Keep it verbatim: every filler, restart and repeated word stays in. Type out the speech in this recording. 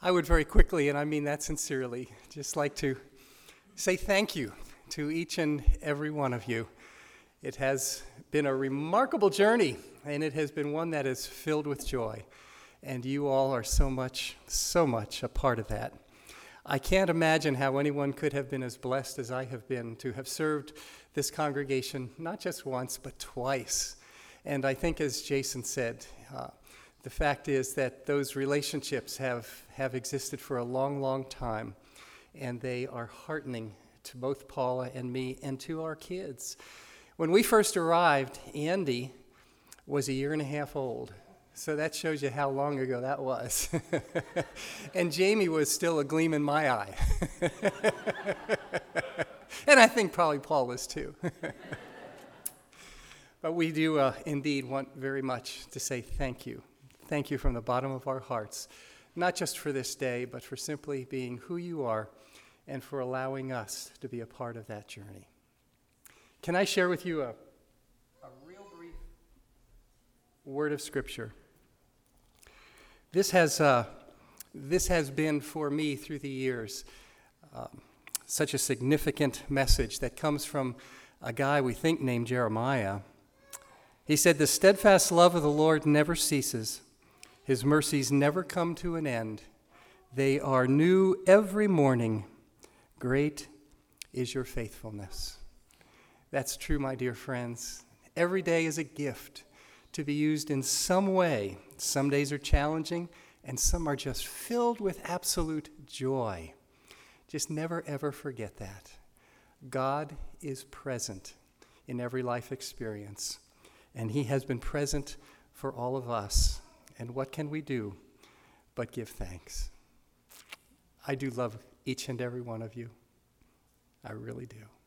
I would very quickly, and I mean that sincerely, just like to say thank you to each and every one of you. It has been a remarkable journey, and it has been one that is filled with joy. And you all are so much, so much a part of that. I can't imagine how anyone could have been as blessed as I have been to have served this congregation, not just once, but twice. And I think, as Jason said, uh, the fact is that those relationships have, have existed for a long, long time, and they are heartening to both Paula and me and to our kids. When we first arrived, Andy was a year and a half old. So that shows you how long ago that was. And Jamie was still a gleam in my eye. And I think probably Paul was too. But we do uh, indeed want very much to say thank you. Thank you from the bottom of our hearts, not just for this day, but for simply being who you are and for allowing us to be a part of that journey. Can I share with you a, a real brief word of Scripture? This has, uh, this has been for me through the years um, such a significant message that comes from a guy we think named Jeremiah. He said, "The steadfast love of the Lord never ceases. His mercies never come to an end. They are new every morning. Great is your faithfulness." That's true, my dear friends. Every day is a gift to be used in some way. Some days are challenging, and some are just filled with absolute joy. Just never, ever forget that. God is present in every life experience, and he has been present for all of us. And what can we do but give thanks? I do love each and every one of you. I really do.